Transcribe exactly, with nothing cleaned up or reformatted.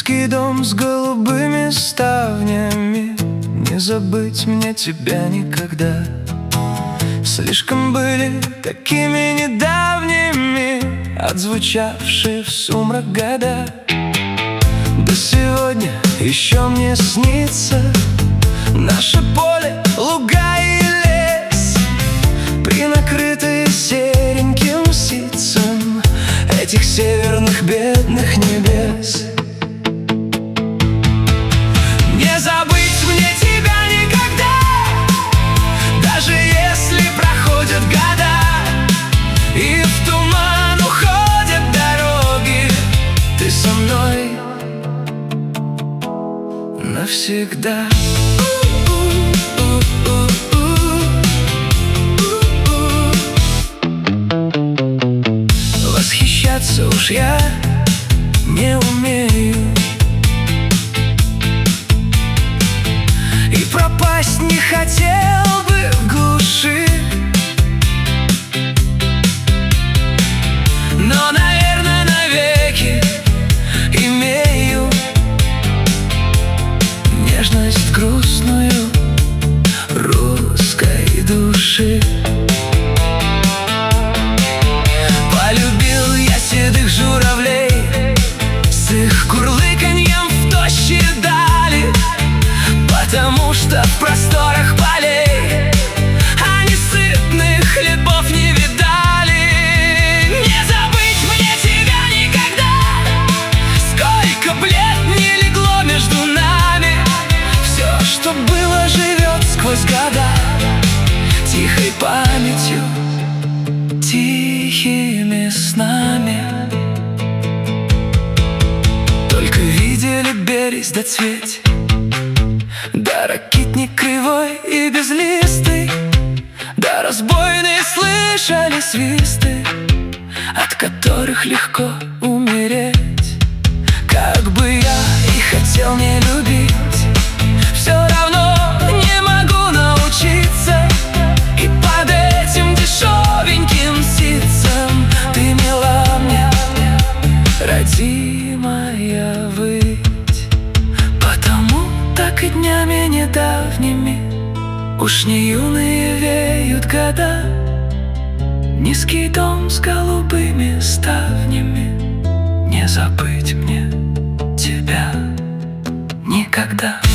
Низкий дом с голубыми ставнями, не забыть мне тебя никогда. Слишком были такими недавними отзвучавшие в сумрак года. Да сегодня еще мне снится наше поле, луга и лес, принакрытые сереньким ситцем этих северных бедных небес. Не забыть мне тебя никогда, даже если проходят года и в туман уходят дороги. Ты со мной навсегда. Восхищаться уж я не умею, и пропасть не хотел бы в глуши, но, наверное, навеки имею нежность грустную русской души. Полюбил я седых журавлей с их курлыканьем в тощие дали, потому что в просторах полей они сытных хлебов не видали. Не забыть мне тебя никогда, сколько блед не легло между нами. Все, что было, живет сквозь года, тихой памятью, тихими снами. Только видели березь да цветь, да ракитник кривой и безлистый, да разбойные слышали свисты, от которых легко умереть. Как бы я и хотел не любить, все равно не могу научиться, и под этим дешевеньким ситцем ты мила мне, родимая выть. Потому так и днями недавними уж не юные веют года. Низкий дом с голубыми ставнями, не забыть мне тебя никогда.